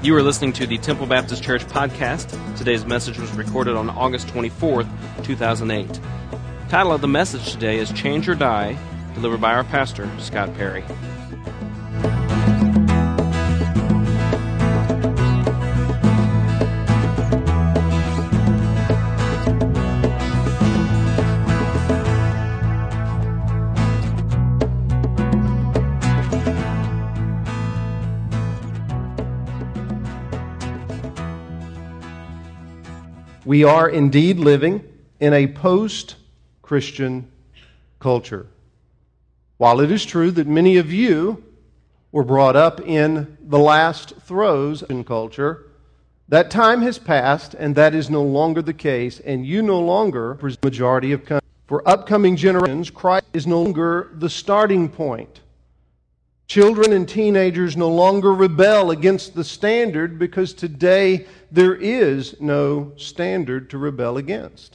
You are listening to the Temple Baptist Church podcast. Today's message was recorded on August 24th, 2008. The title of the message today is Change or Die, delivered by our pastor, Scott Perry. We are indeed living in a post-Christian culture. While it is true that many of you were brought up in the last throes in culture, that time has passed and that is no longer the case, and you no longer present the majority of countries. For upcoming generations, Christ is no longer the starting point. Children and teenagers no longer rebel against the standard because today there is no standard to rebel against.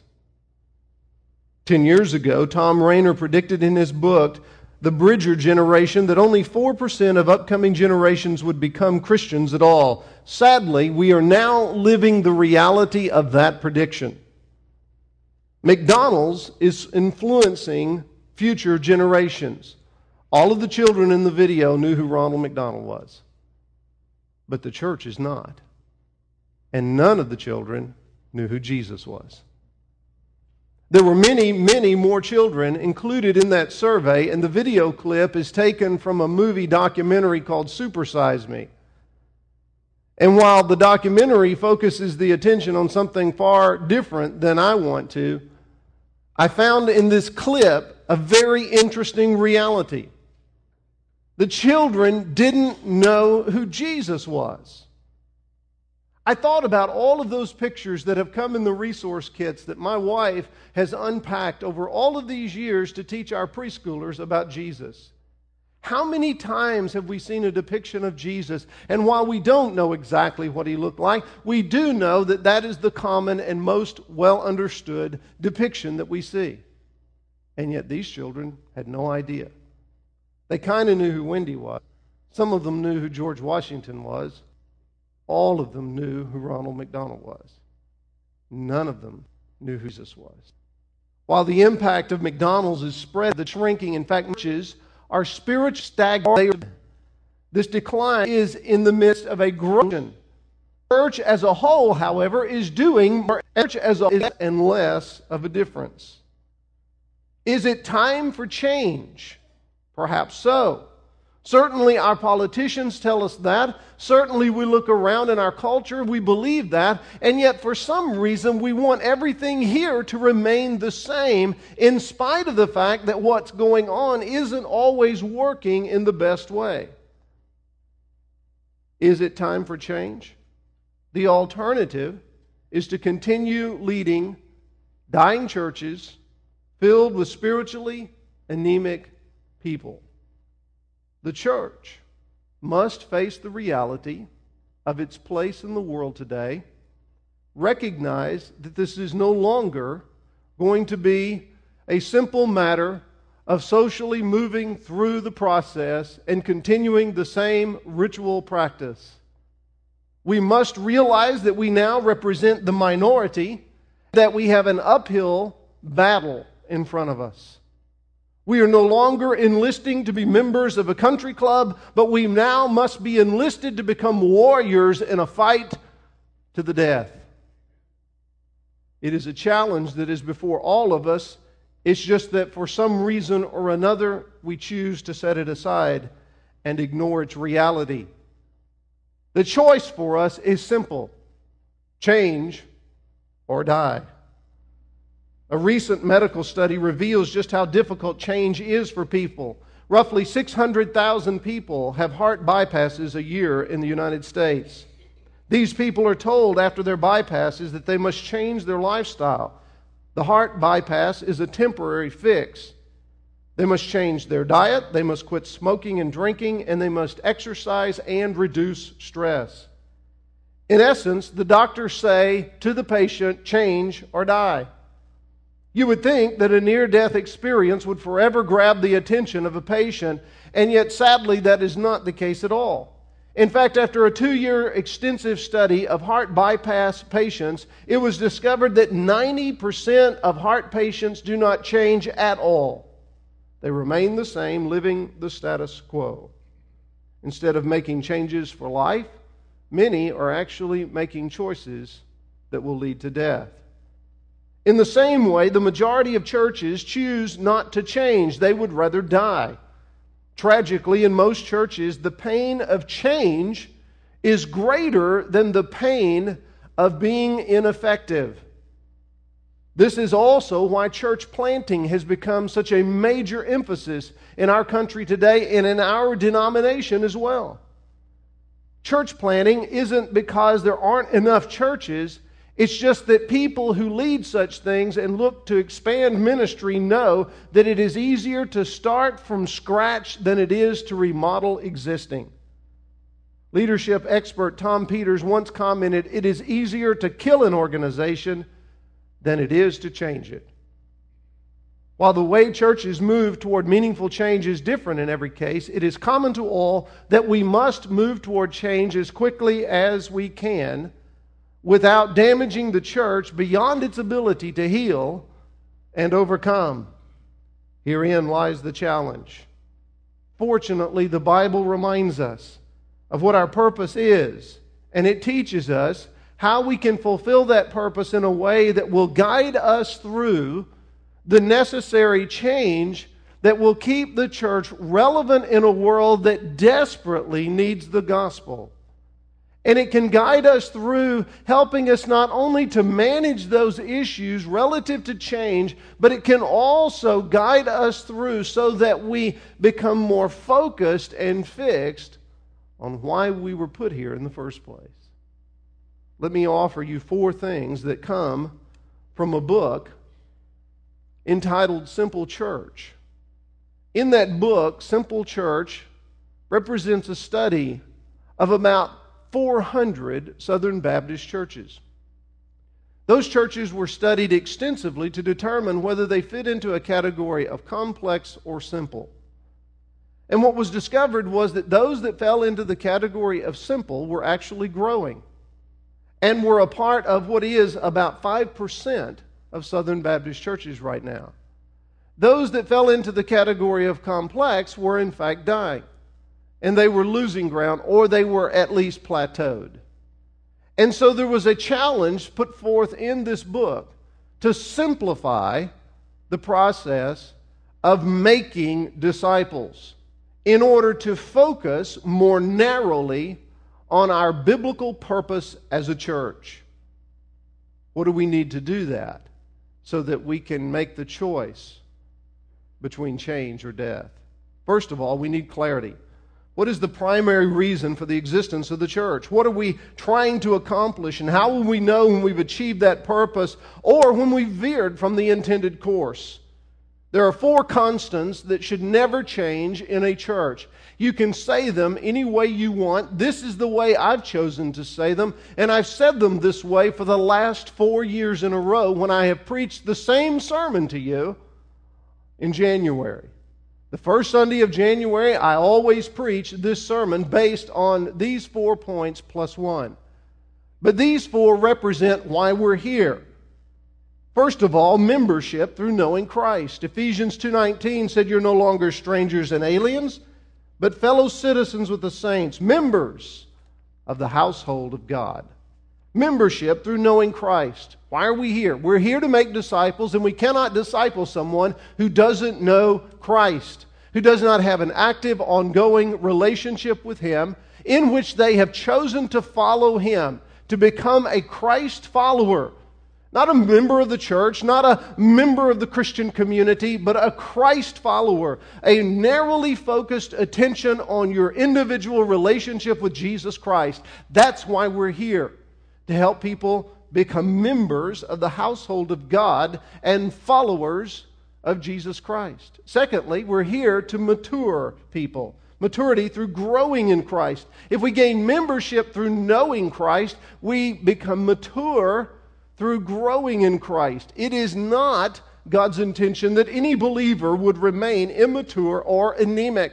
10 years ago, Tom Rainer predicted in his book, The Bridger Generation, that only 4% of upcoming generations would become Christians at all. Sadly, we are now living the reality of that prediction. McDonald's is influencing future generations. All of the children in the video knew who Ronald McDonald was. But the church is not. And none of the children knew who Jesus was. There were many, many more children included in that survey, and the video clip is taken from a movie documentary called Super Size Me. And while the documentary focuses the attention on something far different than I want to, I found in this clip a very interesting reality. The children didn't know who Jesus was. I thought about all of those pictures that have come in the resource kits that my wife has unpacked over all of these years to teach our preschoolers about Jesus. How many times have we seen a depiction of Jesus? And while we don't know exactly what he looked like, we do know that that is the common and most well understood depiction that we see. And yet these children had no idea. They kind of knew who Wendy was. Some of them knew who George Washington was. All of them knew who Ronald McDonald was. None of them knew who Jesus was. While the impact of McDonald's is spread, the shrinking, in fact, churches are spiritual stagnation. This decline is in the midst of a growth. The church as a whole, however, is doing more and less of a difference. Is it time for change? Perhaps so. Certainly our politicians tell us that. Certainly we look around in our culture, we believe that. And yet for some reason we want everything here to remain the same in spite of the fact that what's going on isn't always working in the best way. Is it time for change? The alternative is to continue leading dying churches filled with spiritually anemic people. The church must face the reality of its place in the world today, recognize that this is no longer going to be a simple matter of socially moving through the process and continuing the same ritual practice. We must realize that we now represent the minority, that we have an uphill battle in front of us. We are no longer enlisting to be members of a country club, but we now must be enlisted to become warriors in a fight to the death. It is a challenge that is before all of us. It's just that for some reason or another, we choose to set it aside and ignore its reality. The choice for us is simple: change or die. A recent medical study reveals just how difficult change is for people. Roughly 600,000 people have heart bypasses a year in the United States. These people are told after their bypasses that they must change their lifestyle. The heart bypass is a temporary fix. They must change their diet, they must quit smoking and drinking, and they must exercise and reduce stress. In essence, the doctors say to the patient, change or die. You would think that a near-death experience would forever grab the attention of a patient, and yet sadly that is not the case at all. In fact, after a 2-year extensive study of heart bypass patients, it was discovered that 90% of heart patients do not change at all. They remain the same, living the status quo. Instead of making changes for life, many are actually making choices that will lead to death. In the same way, the majority of churches choose not to change. They would rather die. Tragically, in most churches, the pain of change is greater than the pain of being ineffective. This is also why church planting has become such a major emphasis in our country today and in our denomination as well. Church planting isn't because there aren't enough churches. It's just that people who lead such things and look to expand ministry know that it is easier to start from scratch than it is to remodel existing. Leadership expert Tom Peters once commented, "It is easier to kill an organization than it is to change it." While the way churches move toward meaningful change is different in every case, it is common to all that we must move toward change as quickly as we can without damaging the church beyond its ability to heal and overcome. Herein lies the challenge. Fortunately, the Bible reminds us of what our purpose is, and it teaches us how we can fulfill that purpose in a way that will guide us through the necessary change that will keep the church relevant in a world that desperately needs the gospel. And it can guide us through helping us not only to manage those issues relative to change, but it can also guide us through so that we become more focused and fixed on why we were put here in the first place. Let me offer you 4 things that come from a book entitled Simple Church. In that book, Simple Church represents a study of about 400 Southern Baptist churches. Those churches were studied extensively to determine whether they fit into a category of complex or simple. And what was discovered was that those that fell into the category of simple were actually growing and were a part of what is about 5% of Southern Baptist churches right now. Those that fell into the category of complex were in fact dying. And they were losing ground, or they were at least plateaued. And so there was a challenge put forth in this book to simplify the process of making disciples in order to focus more narrowly on our biblical purpose as a church. What do we need to do that so that we can make the choice between change or death? First of all, we need clarity. What is the primary reason for the existence of the church? What are we trying to accomplish? And how will we know when we've achieved that purpose or when we've veered from the intended course? There are 4 constants that should never change in a church. You can say them any way you want. This is the way I've chosen to say them, and I've said them this way for the last 4 years in a row when I have preached the same sermon to you in January. The first Sunday of January, I always preach this sermon based on these 4 points plus 1. But these 4 represent why we're here. First of all, membership through knowing Christ. Ephesians 2:19 said you're no longer strangers and aliens, but fellow citizens with the saints, members of the household of God. Membership through knowing Christ. Why are we here? We're here to make disciples, and we cannot disciple someone who doesn't know Christ, who does not have an active, ongoing relationship with Him, in which they have chosen to follow Him, to become a Christ follower. Not a member of the church, not a member of the Christian community, but a Christ follower. A narrowly focused attention on your individual relationship with Jesus Christ. That's why we're here. To help people become members of the household of God and followers of Jesus Christ. Secondly, we're here to mature people. Maturity through growing in Christ. If we gain membership through knowing Christ, we become mature through growing in Christ. It is not God's intention that any believer would remain immature or anemic.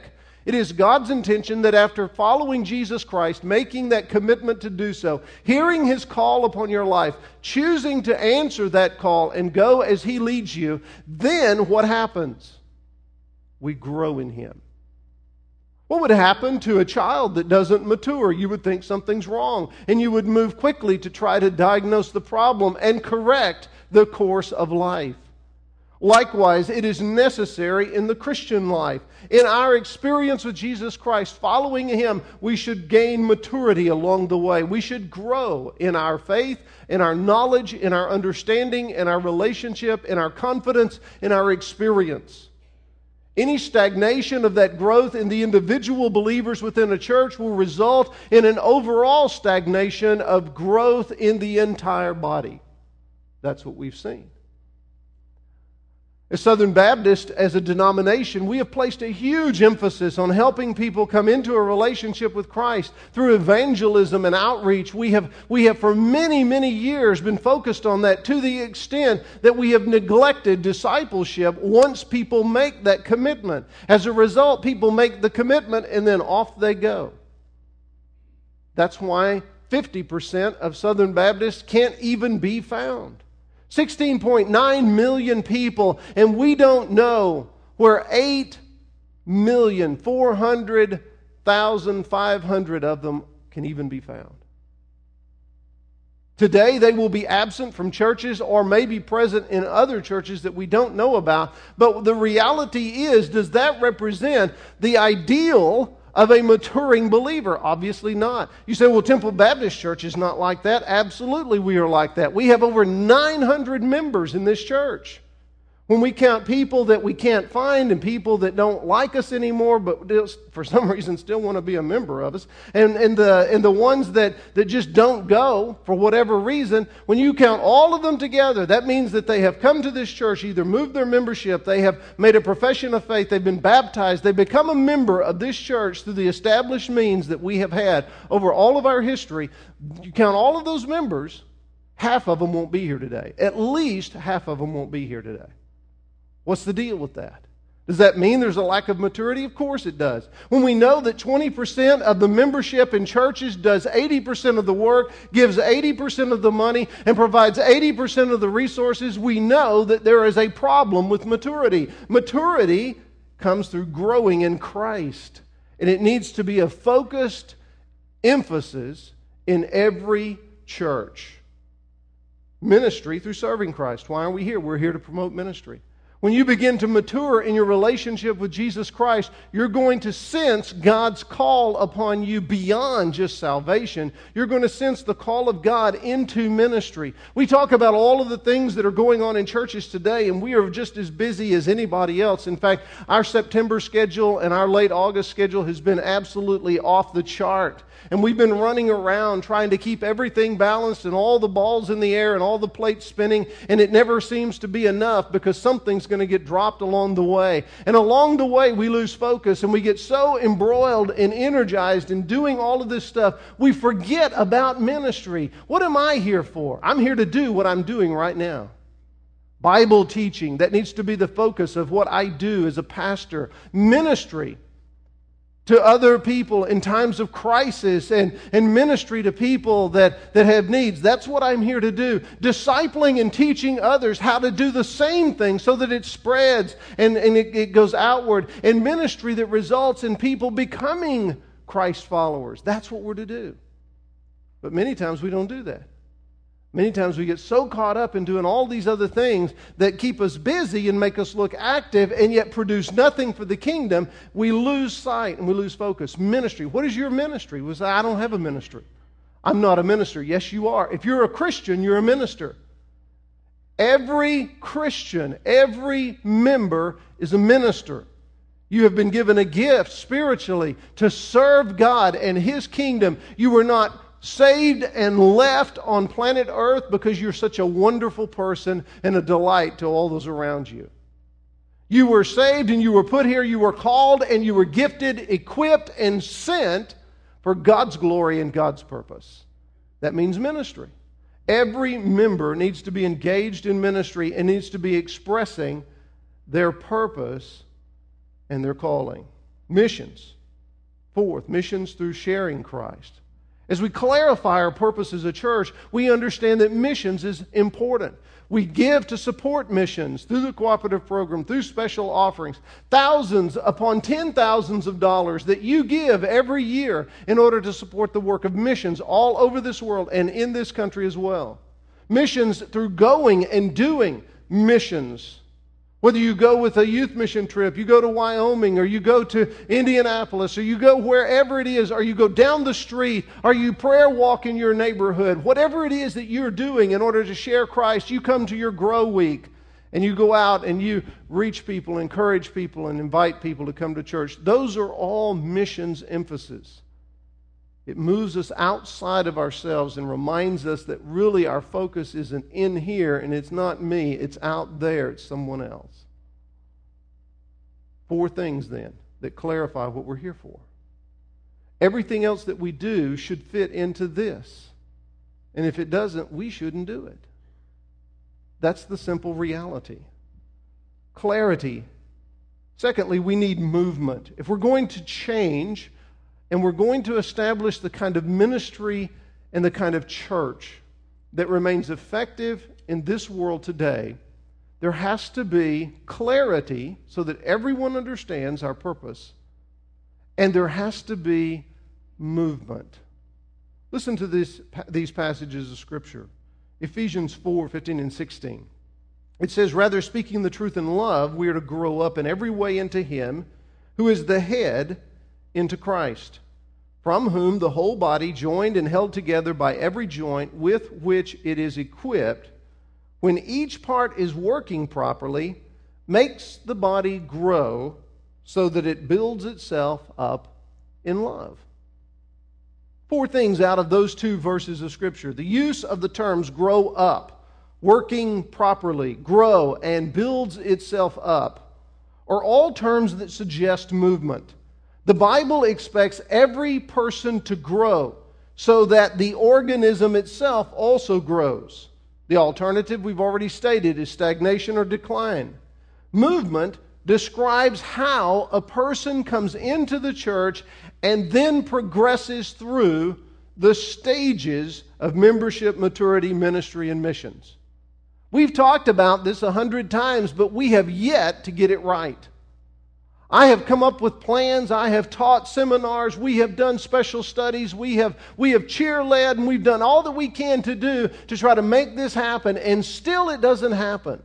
It is God's intention that after following Jesus Christ, making that commitment to do so, hearing His call upon your life, choosing to answer that call and go as He leads you, then what happens? We grow in Him. What would happen to a child that doesn't mature? You would think something's wrong, and you would move quickly to try to diagnose the problem and correct the course of life. Likewise, it is necessary in the Christian life. In our experience with Jesus Christ, following Him, we should gain maturity along the way. We should grow in our faith, in our knowledge, in our understanding, in our relationship, in our confidence, in our experience. Any stagnation of that growth in the individual believers within a church will result in an overall stagnation of growth in the entire body. That's what we've seen. As Southern Baptist, as a denomination, we have placed a huge emphasis on helping people come into a relationship with Christ through evangelism and outreach. We have for many, many years been focused on that to the extent that we have neglected discipleship once people make that commitment. As a result, people make the commitment and then off they go. That's why 50% of Southern Baptists can't even be found. 16.9 million people, and we don't know where 8,400,500 of them can even be found. Today, they will be absent from churches or may be present in other churches that we don't know about. But the reality is, does that represent the ideal of a maturing believer? Obviously not. You say, well, Temple Baptist Church is not like that. Absolutely we are like that. We have over 900 members in this church. When we count people that we can't find and people that don't like us anymore, but for some reason still want to be a member of us, and the ones that just don't go for whatever reason, when you count all of them together, that means that they have come to this church, either moved their membership, they have made a profession of faith, they've been baptized, they've become a member of this church through the established means that we have had over all of our history. You count all of those members, half of them won't be here today. At least half of them won't be here today. What's the deal with that? Does that mean there's a lack of maturity? Of course it does. When we know that 20% of the membership in churches does 80% of the work, gives 80% of the money, and provides 80% of the resources, we know that there is a problem with maturity. Maturity comes through growing in Christ. And it needs to be a focused emphasis in every church. Ministry through serving Christ. Why are we here? We're here to promote ministry. When you begin to mature in your relationship with Jesus Christ, you're going to sense God's call upon you beyond just salvation. You're going to sense the call of God into ministry. We talk about all of the things that are going on in churches today, and we are just as busy as anybody else. In fact, our September schedule and our late August schedule has been absolutely off the chart. And we've been running around trying to keep everything balanced and all the balls in the air and all the plates spinning, and it never seems to be enough because something's going to get dropped along the way. And along the way, we lose focus and we get so embroiled and energized in doing all of this stuff, we forget about ministry. What am I here for? I'm here to do what I'm doing right now. Bible teaching, that needs to be the focus of what I do as a pastor. Ministry to other people in times of crisis and ministry to people that have needs. That's what I'm here to do. Discipling and teaching others how to do the same thing so that it spreads and it goes outward. And ministry that results in people becoming Christ followers. That's what we're to do. But many times we don't do that. Many times we get so caught up in doing all these other things that keep us busy and make us look active and yet produce nothing for the kingdom. We lose sight and we lose focus. Ministry. What is your ministry? We say, I don't have a ministry. I'm not a minister. Yes, you are. If you're a Christian, you're a minister. Every Christian, every member is a minister. You have been given a gift spiritually to serve God and His kingdom. You were not saved and left on planet Earth because you're such a wonderful person and a delight to all those around you. You were saved and you were put here, you were called and you were gifted, equipped, and sent for God's glory and God's purpose. That means ministry. Every member needs to be engaged in ministry and needs to be expressing their purpose and their calling. Missions. Fourth, missions through sharing Christ. As we clarify our purpose as a church, we understand that missions is important. We give to support missions through the cooperative program, through special offerings, thousands upon 10,000s of dollars that you give every year in order to support the work of missions all over this world and in this country as well. Missions through going and doing missions. Whether you go with a youth mission trip, you go to Wyoming, or you go to Indianapolis, or you go wherever it is, or you go down the street, or you prayer walk in your neighborhood, whatever it is that you're doing in order to share Christ, you come to your Grow Week, and you go out and you reach people, encourage people, and invite people to come to church. Those are all missions emphasis. It moves us outside of ourselves and reminds us that really our focus isn't in here, and it's not me, it's out there, it's someone else. 4 things then that clarify what we're here for. Everything else that we do should fit into this. And if it doesn't, we shouldn't do it. That's the simple reality. Clarity. Secondly, we need movement. If we're going to change and we're going to establish the kind of ministry and the kind of church that remains effective in this world today, there has to be clarity so that everyone understands our purpose, and there has to be movement. Listen to these passages of Scripture. Ephesians 4:15 and 16. It says, "Rather, speaking the truth in love, we are to grow up in every way into Him who is the head, into Christ, from whom the whole body, joined and held together by every joint with which it is equipped, when each part is working properly, makes the body grow so that it builds itself up in love." 4 things out of those 2 verses of Scripture. The use of the terms grow up, working properly, grow, and builds itself up are all terms that suggest movement. The Bible expects every person to grow so that the organism itself also grows. The alternative, we've already stated, is stagnation or decline. Movement describes how a person comes into the church and then progresses through the stages of membership, maturity, ministry, and missions. We've talked about this 100 times, but we have yet to get it right. I have come up with plans. I have taught seminars. We have done special studies. We have cheer-led, and we've done all that we can to do to try to make this happen, and still it doesn't happen.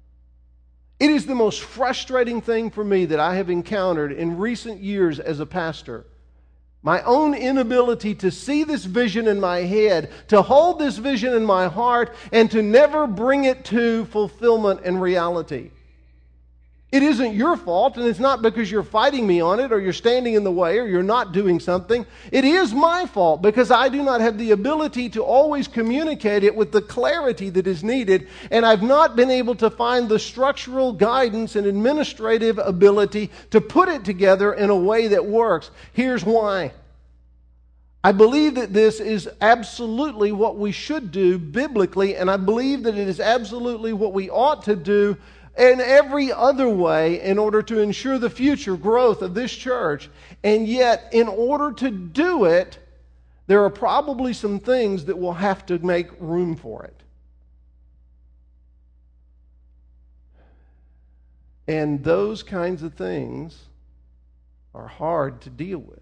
It is the most frustrating thing for me that I have encountered in recent years as a pastor. My own inability to see this vision in my head, to hold this vision in my heart, and to never bring it to fulfillment and reality. It isn't your fault, and it's not because you're fighting me on it, or you're standing in the way, or you're not doing something. It is my fault because I do not have the ability to always communicate it with the clarity that is needed, and I've not been able to find the structural guidance and administrative ability to put it together in a way that works. Here's why. I believe that this is absolutely what we should do biblically, and I believe that it is absolutely what we ought to do in every other way in order to ensure the future growth of this church. And yet, in order to do it, there are probably some things that will have to make room for it. And those kinds of things are hard to deal with.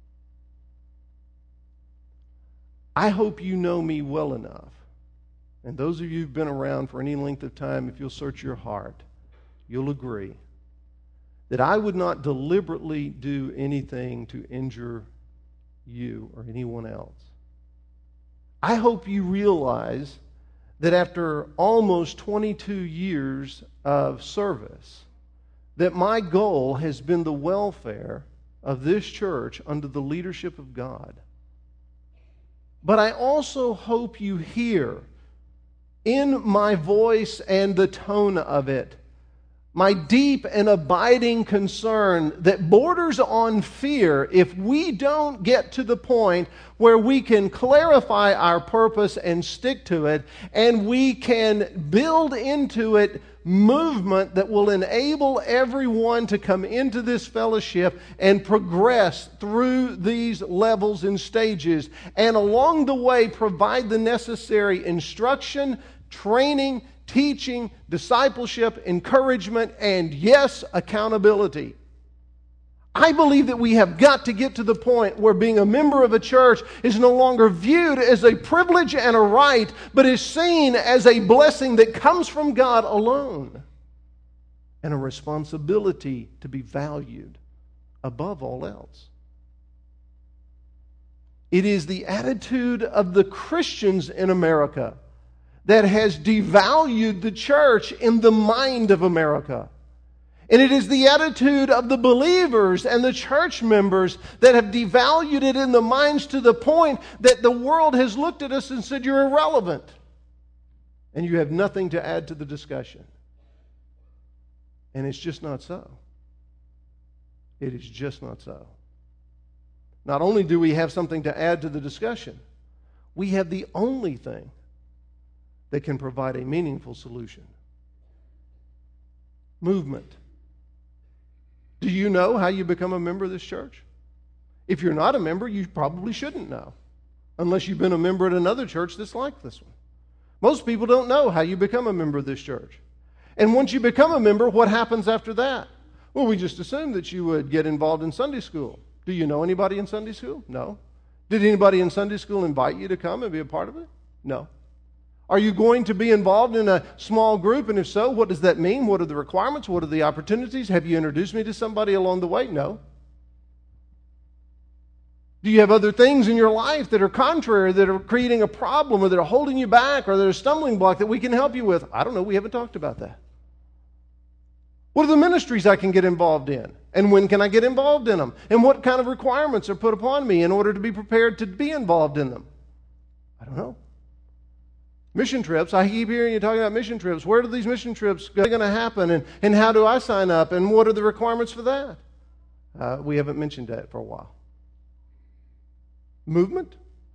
I hope you know me well enough. And those of you who've been around for any length of time, if you'll search your heart, you'll agree that I would not deliberately do anything to injure you or anyone else. I hope you realize that after almost 22 years of service, that my goal has been the welfare of this church under the leadership of God. But I also hope you hear in my voice and the tone of it my deep and abiding concern that borders on fear if we don't get to the point where we can clarify our purpose and stick to it, and we can build into it movement that will enable everyone to come into this fellowship and progress through these levels and stages, and along the way provide the necessary instruction, training, teaching, discipleship, encouragement, and yes, accountability. I believe that we have got to get to the point where being a member of a church is no longer viewed as a privilege and a right, but is seen as a blessing that comes from God alone, and a responsibility to be valued above all else. It is the attitude of the Christians in America that has devalued the church in the mind of America. And it is the attitude of the believers and the church members that have devalued it in the minds to the point that the world has looked at us and said, you're irrelevant. And you have nothing to add to the discussion. And it's just not so. It is just not so. Not only do we have something to add to the discussion, we have the only thing that can provide a meaningful solution. Movement. Do you know how you become a member of this church? If you're not a member, you probably shouldn't know, unless you've been a member at another church that's like this one. Most people don't know how you become a member of this church. And once you become a member, what happens after that? Well, we just assumed that you would get involved in Sunday school. Do you know anybody in Sunday school? No. Did anybody in Sunday school invite you to come and be a part of it? No. Are you going to be involved in a small group? And if so, what does that mean? What are the requirements? What are the opportunities? Have you introduced me to somebody along the way? No. Do you have other things in your life that are contrary, that are creating a problem, or that are holding you back, or that are a stumbling block that we can help you with? I don't know. We haven't talked about that. What are the ministries I can get involved in? And when can I get involved in them? And what kind of requirements are put upon me in order to be prepared to be involved in them? I don't know. Mission trips. I keep hearing you talking about mission trips. Where do these mission trips going to happen? And how do I sign up? And what are the requirements for that? We haven't mentioned that for a while. Movement.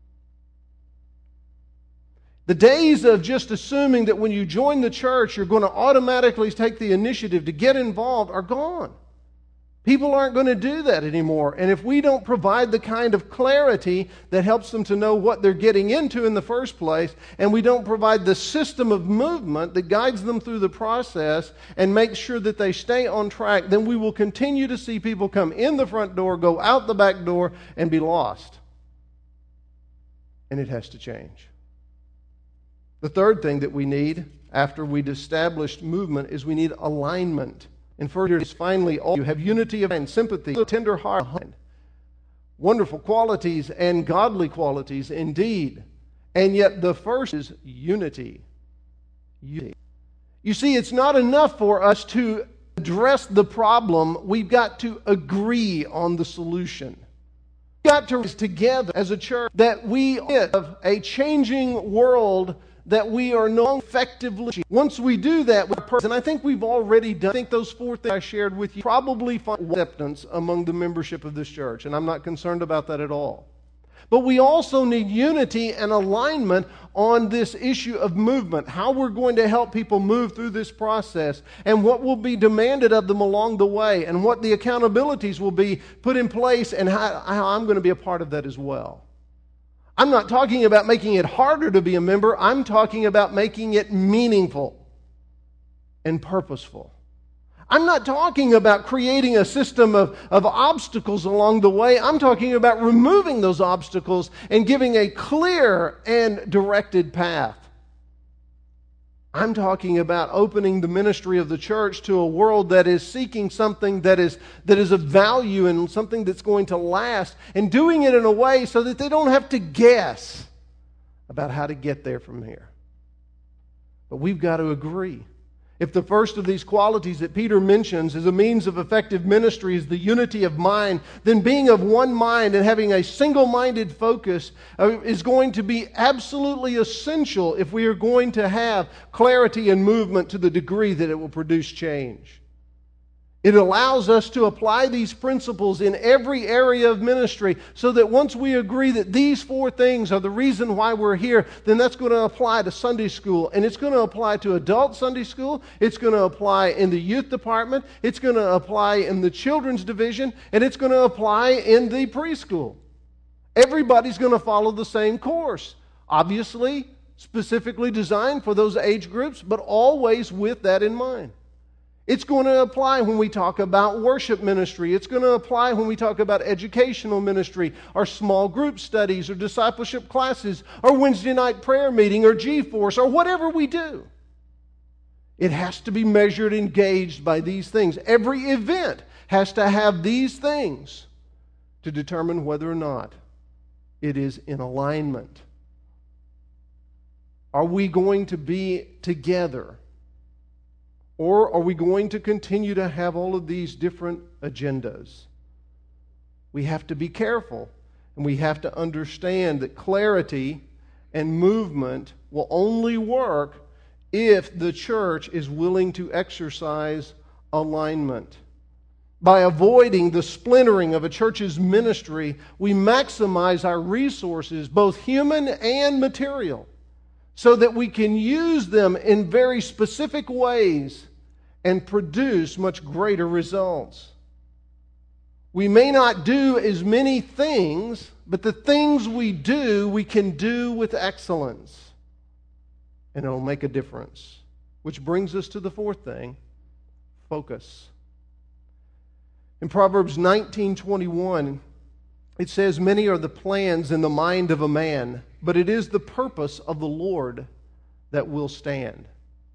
The days of just assuming that when you join the church you're going to automatically take the initiative to get involved are gone. People aren't going to do that anymore. And if we don't provide the kind of clarity that helps them to know what they're getting into in the first place, and we don't provide the system of movement that guides them through the process and makes sure that they stay on track, then we will continue to see people come in the front door, go out the back door, and be lost. And it has to change. The third thing that we need after we'd established movement is we need alignment. And further is finally, all you have unity of mind, sympathy, tender heart, wonderful qualities and godly qualities indeed. And yet the first is unity. Unity. You see, it's not enough for us to address the problem. We've got to agree on the solution. We've got to rise together as a church that we live a changing world, that we are no effectively. Once we do that with a person, and I think we've already done, I think those four things I shared with you probably find acceptance among the membership of this church, and I'm not concerned about that at all. But we also need unity and alignment on this issue of movement, how we're going to help people move through this process, and what will be demanded of them along the way, and what the accountabilities will be put in place, and how I'm going to be a part of that as well. I'm not talking about making it harder to be a member. I'm talking about making it meaningful and purposeful. I'm not talking about creating a system of obstacles along the way. I'm talking about removing those obstacles and giving a clear and directed path. I'm talking about opening the ministry of the church to a world that is seeking something that is of value and something that's going to last, and doing it in a way so that they don't have to guess about how to get there from here. But we've got to agree. If the first of these qualities that Peter mentions as a means of effective ministry is the unity of mind, then being of one mind and having a single-minded focus is going to be absolutely essential if we are going to have clarity and movement to the degree that it will produce change. It allows us to apply these principles in every area of ministry so that once we agree that these 4 things are the reason why we're here, then that's going to apply to Sunday school. And it's going to apply to adult Sunday school. It's going to apply in the youth department. It's going to apply in the children's division. And it's going to apply in the preschool. Everybody's going to follow the same course. Obviously, specifically designed for those age groups, but always with that in mind. It's going to apply when we talk about worship ministry. It's going to apply when we talk about educational ministry, or small group studies, or discipleship classes, or Wednesday night prayer meeting, or G-Force, or whatever we do. It has to be measured and gauged by these things. Every event has to have these things to determine whether or not it is in alignment. Are we going to be together? Or are we going to continue to have all of these different agendas? We have to be careful, and we have to understand that clarity and movement will only work if the church is willing to exercise alignment. By avoiding the splintering of a church's ministry, we maximize our resources, both human and material, so that we can use them in very specific ways and produce much greater results. We may not do as many things, but the things we do, we can do with excellence. And it'll make a difference. Which brings us to the 4th thing, focus. In Proverbs 19:21, it says, "Many are the plans in the mind of a man, but it is the purpose of the Lord that will stand."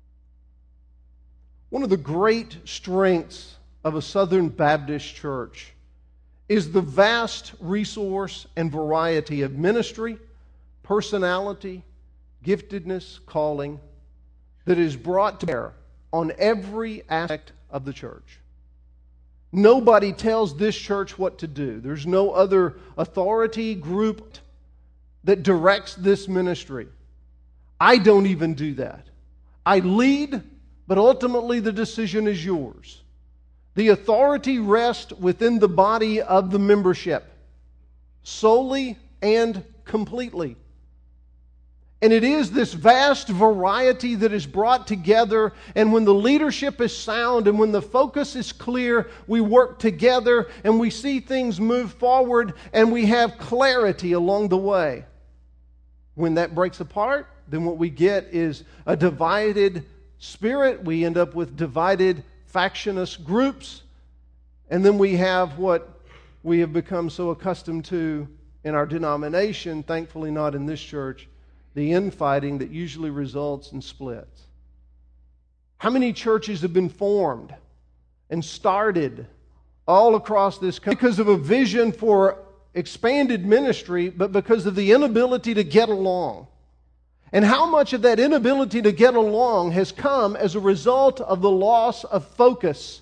One of the great strengths of a Southern Baptist church is the vast resource and variety of ministry, personality, giftedness, calling that is brought to bear on every aspect of the church. Nobody tells this church what to do. There's no other authority group that directs this ministry. I don't even do that. I lead, but ultimately the decision is yours. The authority rests within the body of the membership, solely and completely. And it is this vast variety that is brought together, and when the leadership is sound and when the focus is clear, we work together and we see things move forward and we have clarity along the way. When that breaks apart, then what we get is a divided spirit. We end up with divided factious groups, and then we have what we have become so accustomed to in our denomination, thankfully not in this church, the infighting that usually results in splits. How many churches have been formed and started all across this country because of a vision for expanded ministry, but because of the inability to get along? And how much of that inability to get along has come as a result of the loss of focus?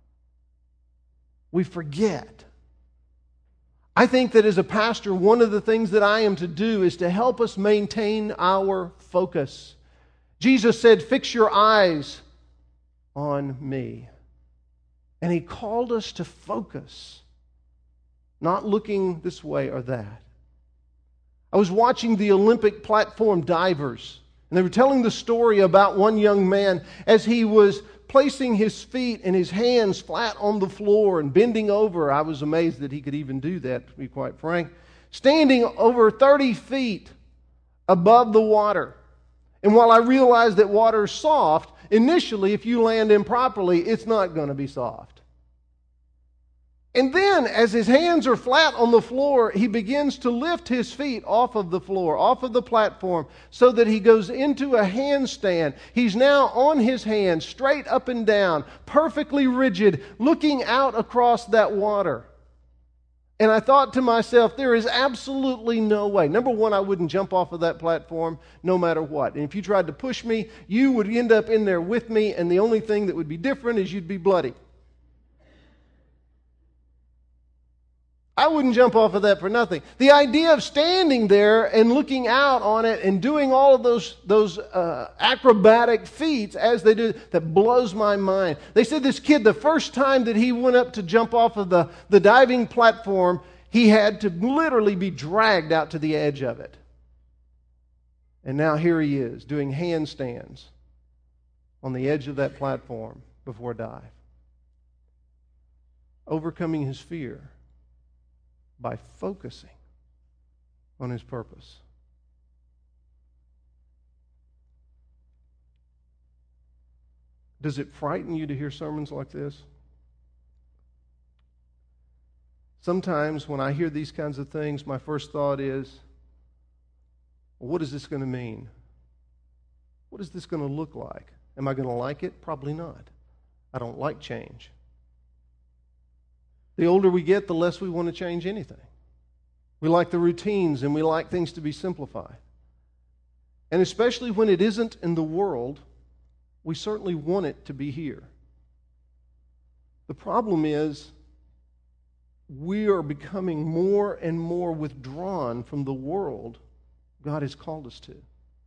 We forget. I think that as a pastor, one of the things that I am to do is to help us maintain our focus. Jesus said, "Fix your eyes on me." And He called us to focus, not looking this way or that. I was watching the Olympic platform divers, and they were telling the story about one young man as he was placing his feet and his hands flat on the floor and bending over. I was amazed that he could even do that, to be quite frank. Standing over 30 feet above the water. And while I realized that water is soft, initially, if you land improperly, it's not going to be soft. And then, as his hands are flat on the floor, he begins to lift his feet off of the floor, off of the platform, so that he goes into a handstand. He's now on his hands, straight up and down, perfectly rigid, looking out across that water. And I thought to myself, there is absolutely no way. Number one, I wouldn't jump off of that platform no matter what. And if you tried to push me, you would end up in there with me, and the only thing that would be different is you'd be bloody. I wouldn't jump off of that for nothing. The idea of standing there and looking out on it and doing all of those acrobatic feats as they do, that blows my mind. They said this kid, the first time that he went up to jump off of the diving platform, he had to literally be dragged out to the edge of it. And now here he is doing handstands on the edge of that platform before a dive. Overcoming his fear by focusing on his purpose. Does it frighten you to hear sermons like this? Sometimes when I hear these kinds of things, my first thought is, well, what is this going to mean? What is this going to look like? Am I going to like it? Probably not. I don't like change. The older we get, the less we want to change anything. We like the routines and we like things to be simplified. And especially when it isn't in the world, we certainly want it to be here. The problem is we are becoming more and more withdrawn from the world God has called us to.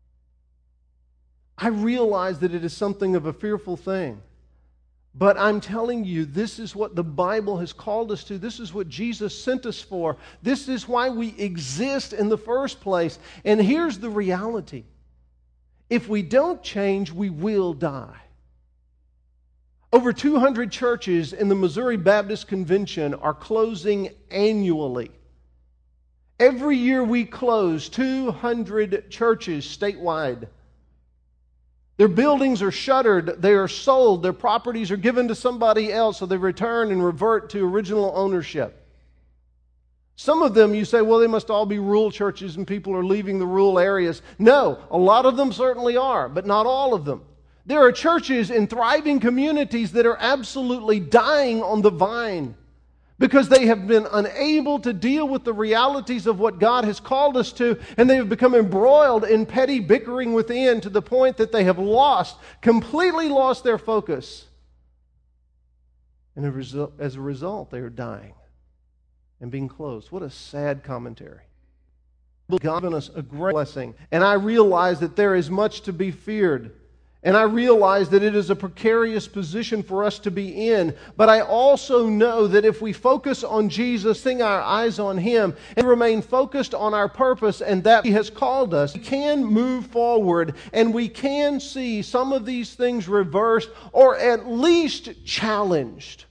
I realize that it is something of a fearful thing. But I'm telling you, this is what the Bible has called us to. This is what Jesus sent us for. This is why we exist in the first place. And here's the reality. If we don't change, we will die. Over 200 churches in the Missouri Baptist Convention are closing annually. Every year we close 200 churches statewide. Their buildings are shuttered, they are sold, their properties are given to somebody else, so they return and revert to original ownership. Some of them, you say, well, they must all be rural churches and people are leaving the rural areas. No, a lot of them certainly are, but not all of them. There are churches in thriving communities that are absolutely dying on the vine because they have been unable to deal with the realities of what God has called us to, and they have become embroiled in petty bickering within to the point that they have completely lost their focus. And as a result, they are dying and being closed. What a sad commentary. God has given us a great blessing, and I realize that there is much to be feared. And I realize that it is a precarious position for us to be in. But I also know that if we focus on Jesus, fixing our eyes on Him, and remain focused on our purpose and that He has called us, we can move forward and we can see some of these things reversed or at least challenged.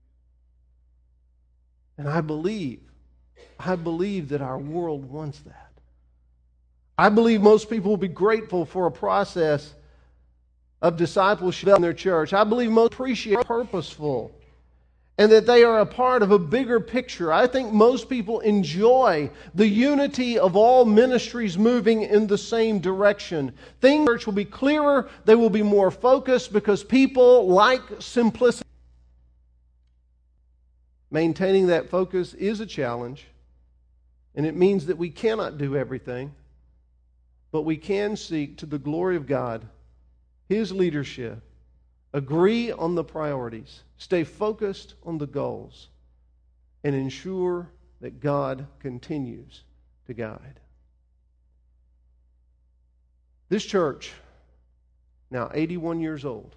And I believe that our world wants that. I believe most people will be grateful for a process of discipleship in their church. I believe most appreciate purposeful and that they are a part of a bigger picture. I think most people enjoy the unity of all ministries moving in the same direction. Things in the church will be clearer, they will be more focused because people like simplicity. Maintaining that focus is a challenge, and it means that we cannot do everything, but we can seek to the glory of God, His leadership, agree on the priorities, stay focused on the goals, and ensure that God continues to guide. This church, now 81 years old,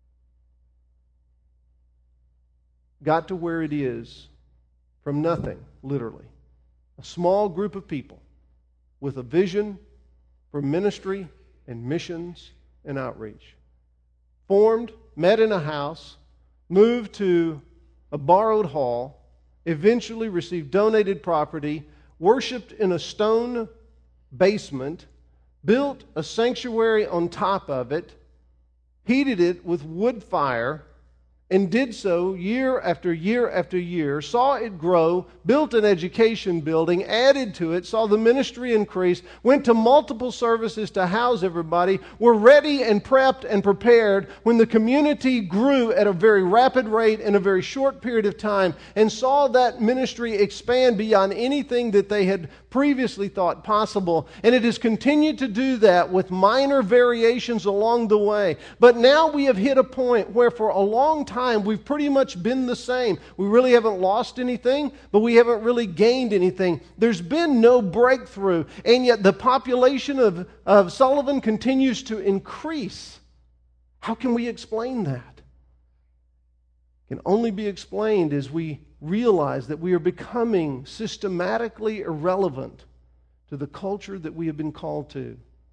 got to where it is from nothing, literally. A small group of people with a vision for ministry and missions and outreach. Formed, met in a house, moved to a borrowed hall, eventually received donated property, worshiped in a stone basement, built a sanctuary on top of it, heated it with wood fire, and did so year after year after year, saw it grow, built an education building, added to it, saw the ministry increase, went to multiple services to house everybody, were ready and prepped and prepared when the community grew at a very rapid rate in a very short period of time, and saw that ministry expand beyond anything that they had previously thought possible. And it has continued to do that with minor variations along the way. But now we have hit a point where for a long time time, we've pretty much been the same. We really haven't lost anything, but we haven't really gained anything. There's been no breakthrough, and yet the population of Sullivan continues to increase. How can we explain that? It can only be explained as we realize that we are becoming systematically irrelevant to the culture that we have been called to.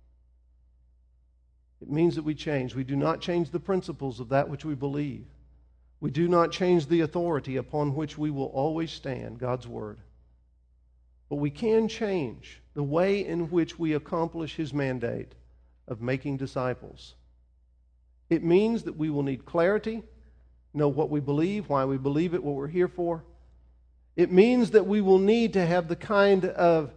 It means that we change. We do not change the principles of that which we believe. We do not change the authority upon which we will always stand, God's Word. But we can change the way in which we accomplish His mandate of making disciples. It means that we will need clarity, know what we believe, why we believe it, what we're here for. It means that we will need to have the kind of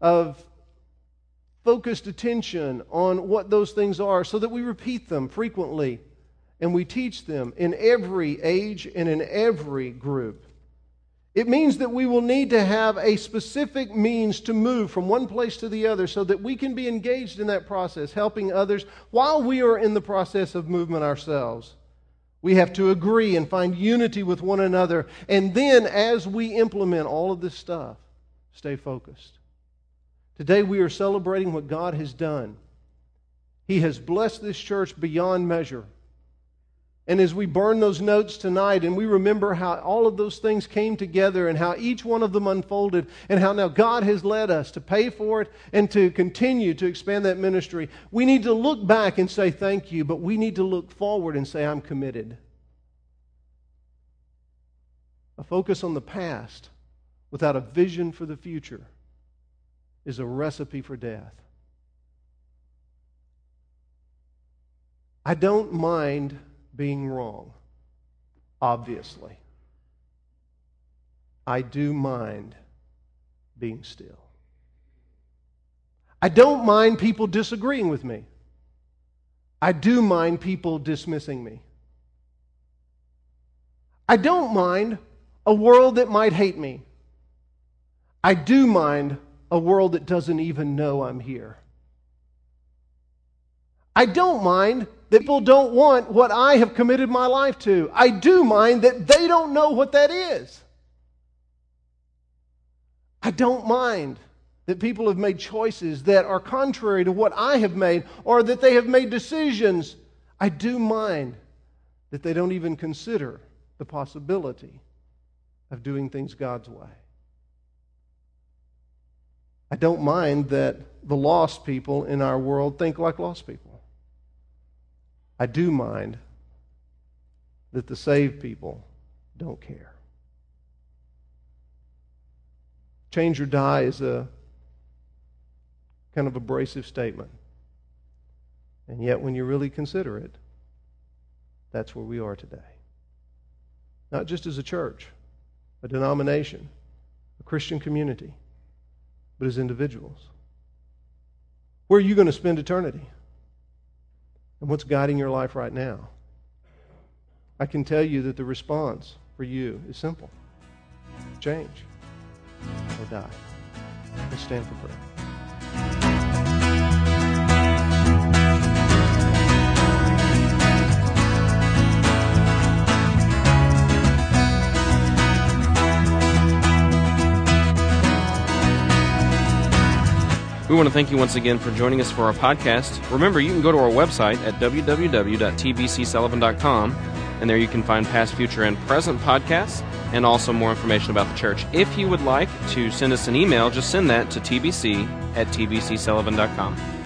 focused attention on what those things are so that we repeat them frequently and we teach them in every age and in every group. It means that we will need to have a specific means to move from one place to the other so that we can be engaged in that process, helping others while we are in the process of movement ourselves. We have to agree and find unity with one another. And then as we implement all of this stuff, stay focused. Today we are celebrating what God has done. He has blessed this church beyond measure. And as we burn those notes tonight and we remember how all of those things came together and how each one of them unfolded and how now God has led us to pay for it and to continue to expand that ministry, we need to look back and say thank you, but we need to look forward and say I'm committed. A focus on the past without a vision for the future is a recipe for death. I don't mind being wrong, obviously. I do mind being still. I don't mind people disagreeing with me. I do mind people dismissing me. I don't mind a world that might hate me. I do mind a world that doesn't even know I'm here. I don't mind that people don't want what I have committed my life to. I do mind that they don't know what that is. I don't mind that people have made choices that are contrary to what I have made or that they have made decisions. I do mind that they don't even consider the possibility of doing things God's way. I don't mind that the lost people in our world think like lost people. I do mind that the saved people don't care. Change or die is a kind of abrasive statement. And yet when you really consider it, that's where we are today. Not just as a church, a denomination, a Christian community, but as individuals. Where are you going to spend eternity? And what's guiding your life right now? I can tell you that the response for you is simple. Change or die. Let's stand for prayer. We want to thank you once again for joining us for our podcast. Remember, you can go to our website at www.tbcsullivan.com, and there you can find past, future, and present podcasts, and also more information about the church. If you would like to send us an email, just send that to tbc@tbcsullivan.com.